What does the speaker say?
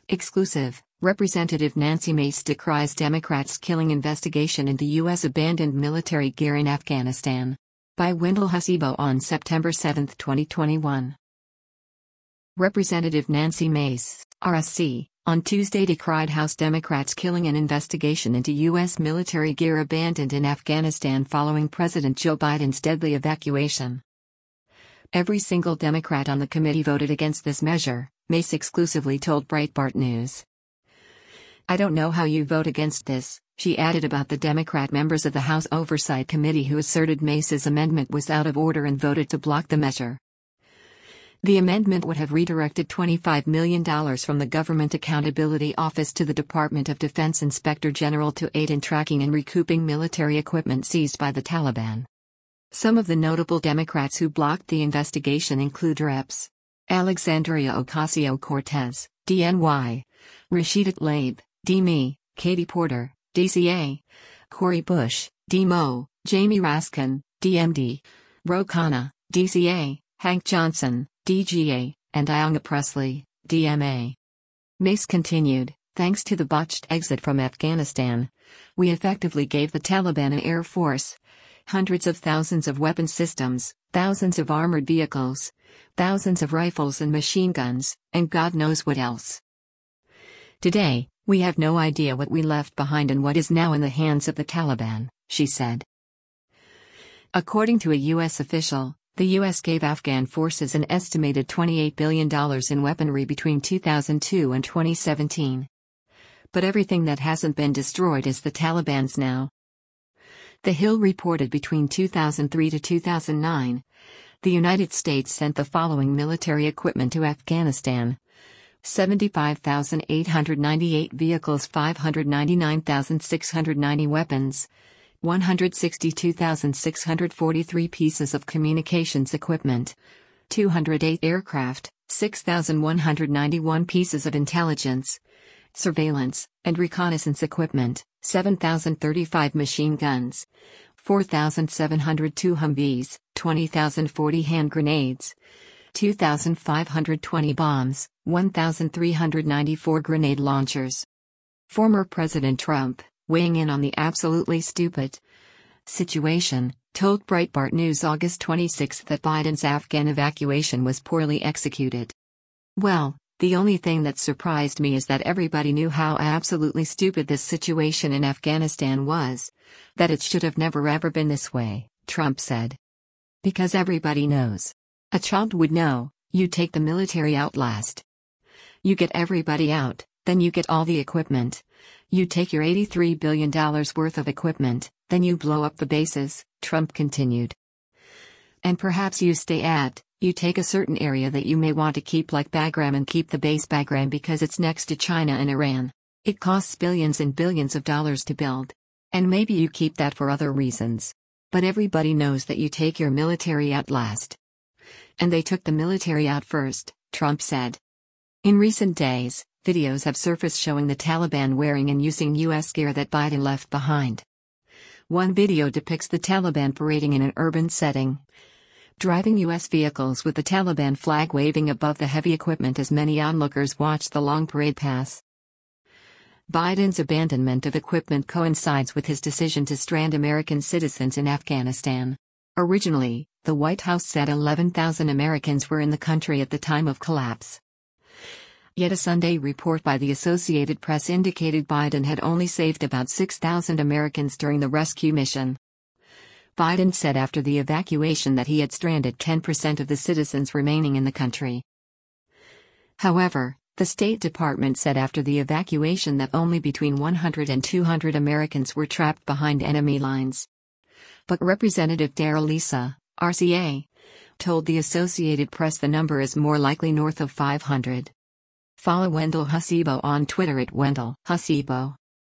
Exclusive. Representative Nancy Mace decries Democrats' killing investigation into U.S. abandoned military gear in Afghanistan. By Wendell Hasibo on September 7, 2021. Representative Nancy Mace, RSC, on Tuesday decried House Democrats' killing an investigation into U.S. military gear abandoned in Afghanistan following President Joe Biden's deadly evacuation. Every single Democrat on the committee voted against this measure, Mace exclusively told Breitbart News. "I don't know how you vote against this," she added about the Democrat members of the House Oversight Committee who asserted Mace's amendment was out of order and voted to block the measure. The amendment would have redirected $25 million from the Government Accountability Office to the Department of Defense Inspector General to aid in tracking and recouping military equipment seized by the Taliban. Some of the notable Democrats who blocked the investigation include Reps. Alexandria Ocasio-Cortez, DNY, Rashida Tlaib, DME, Katie Porter, DCA, Cori Bush, DMO, Jamie Raskin, DMD, Ro Khanna, DCA, Hank Johnson, DGA, and Ayanna Pressley, DMA. Mace continued, "Thanks to the botched exit from Afghanistan, we effectively gave the Taliban an air force, hundreds of thousands of weapon systems, thousands of armored vehicles, thousands of rifles and machine guns, and God knows what else. Today, we have no idea what we left behind and what is now in the hands of the Taliban," she said. According to a U.S. official, the U.S. gave Afghan forces an estimated $28 billion in weaponry between 2002 and 2017. But everything that hasn't been destroyed is the Taliban's now. The Hill reported between 2003 to 2009, the United States sent the following military equipment to Afghanistan: 75,898 vehicles, 599,690 weapons, 162,643 pieces of communications equipment, 208 aircraft, 6,191 pieces of intelligence, surveillance, and reconnaissance equipment, 7,035 machine guns, 4,702 Humvees, 20,040 hand grenades, 2,520 bombs, 1,394 grenade launchers. Former President Trump, weighing in on the absolutely stupid situation, told Breitbart News August 26 that Biden's Afghan evacuation was poorly executed. "Well, the only thing that surprised me is that everybody knew how absolutely stupid this situation in Afghanistan was, that it should have never ever been this way," Trump said. "Because everybody knows. A child would know, you take the military out last. You get everybody out, then you get all the equipment. You take your $83 billion worth of equipment, then you blow up the bases," Trump continued. "And perhaps you you take a certain area that you may want to keep like Bagram and keep the base Bagram because it's next to China and Iran. It costs billions and billions of dollars to build. And maybe you keep that for other reasons. But everybody knows that you take your military out last. And they took the military out first," Trump said. In recent days, videos have surfaced showing the Taliban wearing and using U.S. gear that Biden left behind. One video depicts the Taliban parading in an urban setting, driving U.S. vehicles with the Taliban flag waving above the heavy equipment as many onlookers watch the long parade pass. Biden's abandonment of equipment coincides with his decision to strand American citizens in Afghanistan. Originally, the White House said 11,000 Americans were in the country at the time of collapse. Yet a Sunday report by the Associated Press indicated Biden had only saved about 6,000 Americans during the rescue mission. Biden said after the evacuation that he had stranded 10% of the citizens remaining in the country. However, the State Department said after the evacuation that only between 100 and 200 Americans were trapped behind enemy lines. But Representative Darrell Issa, RCA, told the Associated Press the number is more likely north of 500. Follow Wendell Hasibo on Twitter at Wendell Hasibo.